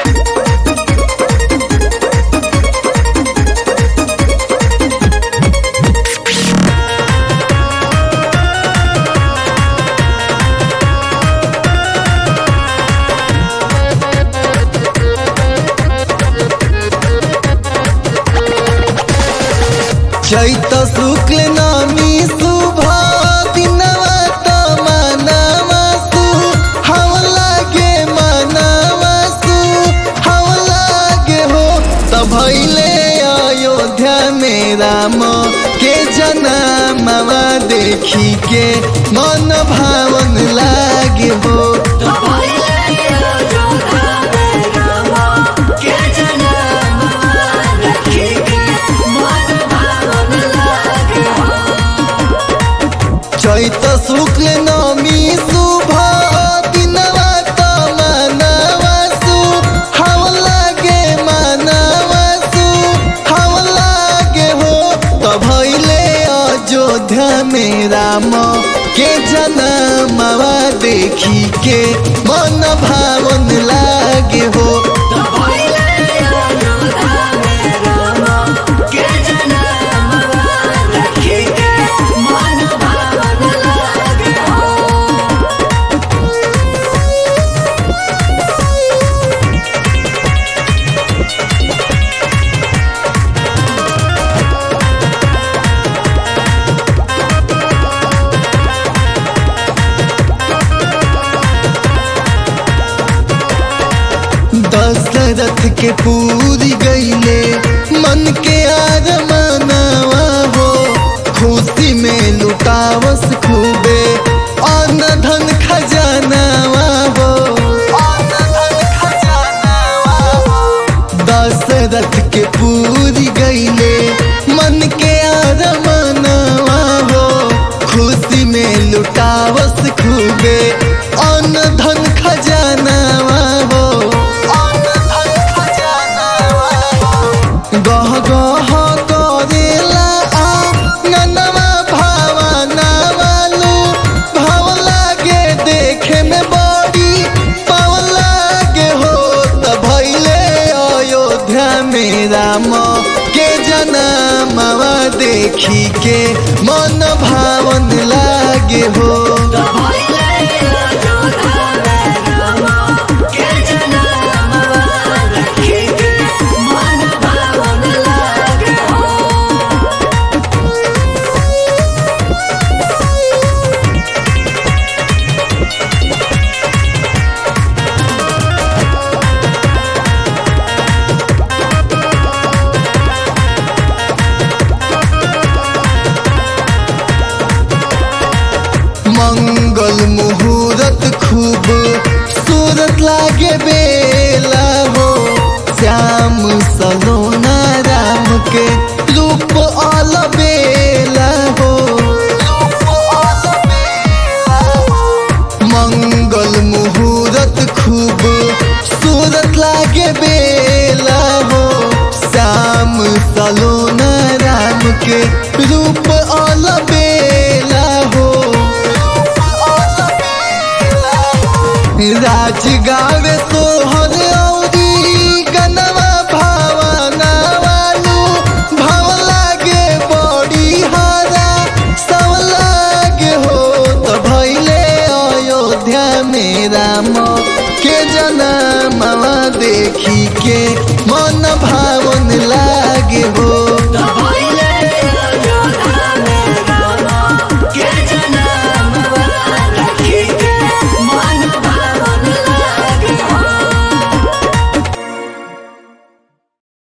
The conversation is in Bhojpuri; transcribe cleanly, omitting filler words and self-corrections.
चैत शुक्ल नमी शुभ दिनवा त मनवासु हव लागे मनवासु हव लागे हो त भइले अयोध्या में राम के जनमवा देखी के मन भावन लागे हो। चैत शुक्ल नमी शुभ दिनवा त मनवासु हव लागे मनवासु हव लागे हो त भइले अयोध्या में राम के जनमवा देखी के मन भावन लागे हो। दशरथ के पूरी गईले मन के आरमानवा हो खुशी में लुटावस खूबे अन्न धन खजानावा हो। दशरथ के पूरी गईले मन के आरमानवा हो खुशी में लुटावस खूबे अन्न धन खजानावा हो। गह गह करेला आंगनवा भावनावालू भाव लागे देखे में बड़ी पाव लागे हो त भइले अयोध्या में राम के जनमवा देखी के मन भावन लागे हो। मंगल मुहूर्त खूब सूरत लागे बेला हो श्याम सलोना राम के रूप अलबेला हो। मंगल मुहूर्त खूब सूरत लागे बेला हो श्याम सलोना राम के रूप अलबेला हो। राज गावे सोहर औरी गनवा भावनावालू भाव लागे बड़ी हारा सब लागे हो त भइले अयोध्या में राम के जनमवा देखी के मन भाव